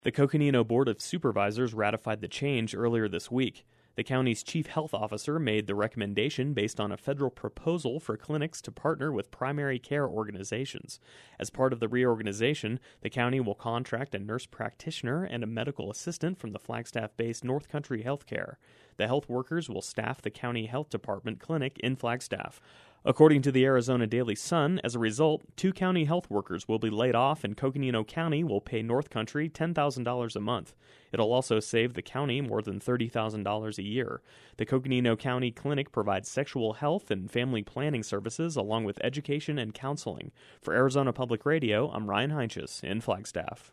The Coconino Board of Supervisors ratified the change earlier this week. The county's chief health officer made the recommendation based on a federal proposal for clinics to partner with primary care organizations. As part of the reorganization, the county will contract a nurse practitioner and a medical assistant from the Flagstaff-based North Country Healthcare. The health workers will staff the county health department clinic in Flagstaff. According to the Arizona Daily Sun, as a result, 2 county health workers will be laid off and Coconino County will pay North Country $10,000 a month. It'll also save the county more than $30,000 a year. The Coconino County Clinic provides sexual health and family planning services along with education and counseling. For Arizona Public Radio, I'm Ryan Heinches in Flagstaff.